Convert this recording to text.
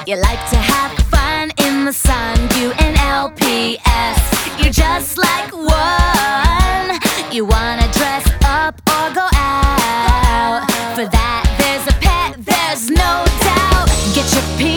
You like to have fun in the sun, you and LPS. You're just like one. You wanna dress up or go out. For that there's a pet, there's no doubt. Get your